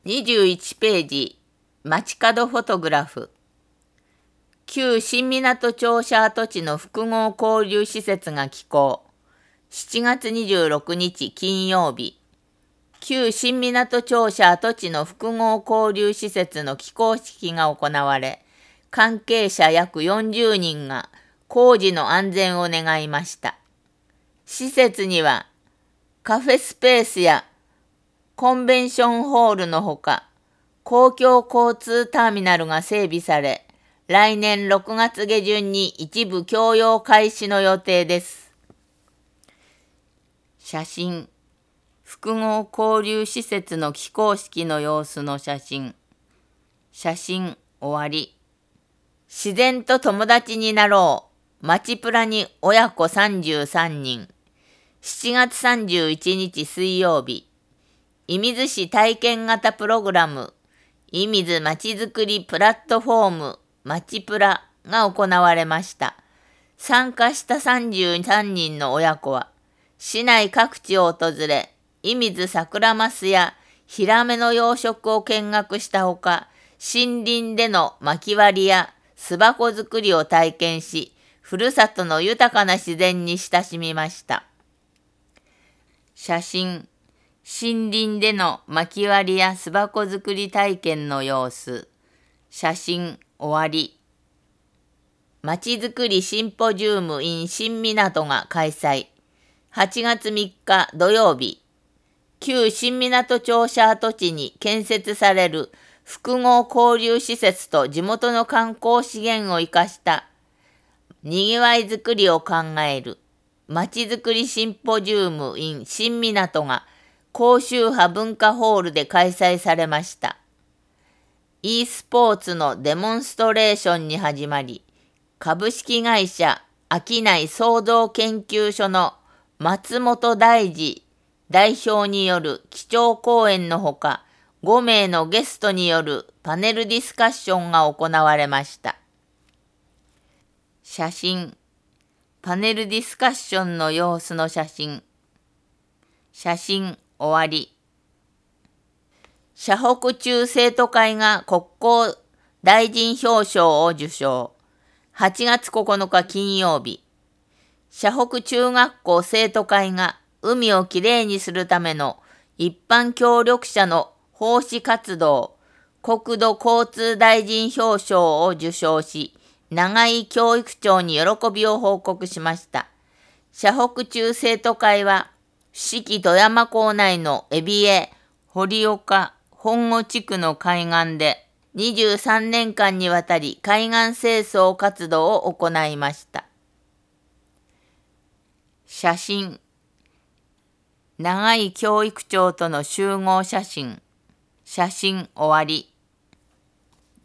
21ページ、街角フォトグラフ。旧新港庁舎跡地の複合交流施設が起工。7月26日金曜日。旧新港庁舎跡地の複合交流施設の起工式が行われ、関係者約40人が工事の安全を願いました。施設にはカフェスペースやコンベンションホールのほか、公共交通ターミナルが整備され、来年6月下旬に一部供用開始の予定です。写真。複合交流施設の起工式の様子の写真。写真終わり。自然と友達になろう。街プラに親子33人。7月31日水曜日。射水市体験型プログラム、射水まちづくりプラットフォーム、まちプラが行われました。参加した33人の親子は、市内各地を訪れ、射水桜マスやヒラメの養殖を見学したほか、森林での薪割りや巣箱作りを体験し、ふるさとの豊かな自然に親しみました。写真。森林での薪割りや巣箱作り体験の様子。写真終わり。まちづくりシンポジウム in 新港が開催。8月3日土曜日。旧新港庁舎跡地に建設される複合交流施設と地元の観光資源を生かしたにぎわいづくりを考えるまちづくりシンポジウム in 新港が高周波文化ホールで開催されました。e スポーツのデモンストレーションに始まり、株式会社商い創造研究所の松本大二代表による基調講演のほか、5名のゲストによるパネルディスカッションが行われました。写真。パネルディスカッションの様子の写真。写真終わり。社北中生徒会が国交大臣表彰を受賞。8月9日金曜日。社北中学校生徒会が海をきれいにするための一般協力者の奉仕活動、国土交通大臣表彰を受賞し、長井教育長に喜びを報告しました。社北中生徒会は、四季富山港内の海老江、堀岡、本郷地区の海岸で23年間にわたり海岸清掃活動を行いました。写真。長井教育長との集合写真。写真終わり。